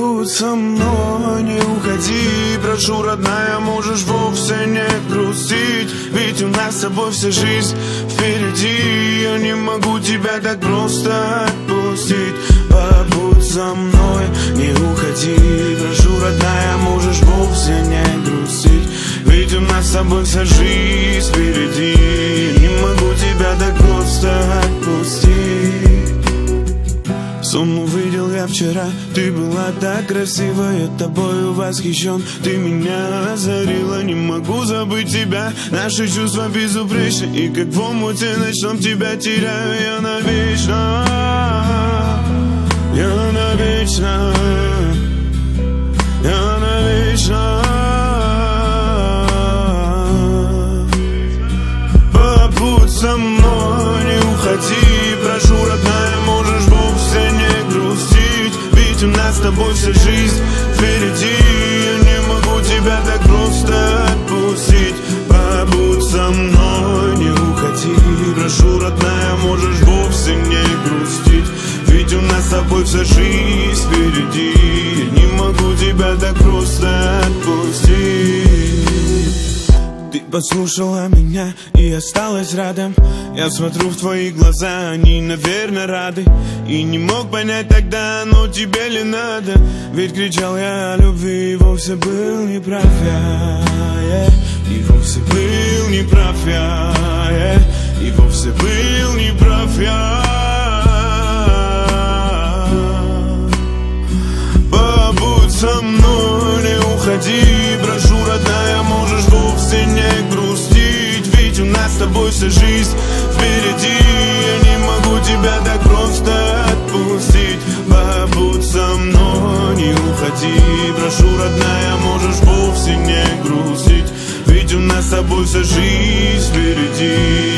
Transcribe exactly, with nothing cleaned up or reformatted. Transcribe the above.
Побудь со мной, не уходи. Прошу, родная, можешь вовсе не грустить. Ведь у нас с тобой вся жизнь впереди. Я не могу тебя так просто отпустить. Побудь со мной, не уходи. Прошу, родная, можешь вовсе не грустить. Ведь у нас с тобой вся жизнь впереди. Не могу тебя так просто отпустить. Сон увидел я вчера, ты была так красива, я тобою восхищен. Ты меня озарила, не могу забыть тебя. Наши чувства безупречны, и как в омуте ночном тебя теряю я навечно. Я навечно, я навечно. Побудь со мной, не уходи. Прошу, родная, можешь вовсе не грустить. Ведь у нас с тобой вся жизнь впереди. Я не могу тебя так просто отпустить. Побудь со мной, не уходи. Прошу, родная, можешь вовсе не грустить. Ведь у нас с тобой вся жизнь впереди. Я не могу тебя так просто отпустить. Ты послушала меня и осталась рядом. Я смотрю в твои глаза, они, наверное, рады. И не мог понять тогда, но тебе ли надо? Ведь кричал я о любви, и вовсе был неправ я, yeah. И вовсе был неправ я, yeah. И вовсе был неправ я. Побудь со мной, не уходи. Прошу, родная, можешь вовсе не грустить. Ведь у нас с тобой вся жизнь впереди. Я не могу тебя так просто отпустить. Побудь со мной, не уходи. Прошу, родная, можешь вовсе не грустить. Ведь у нас с тобой вся жизнь впереди.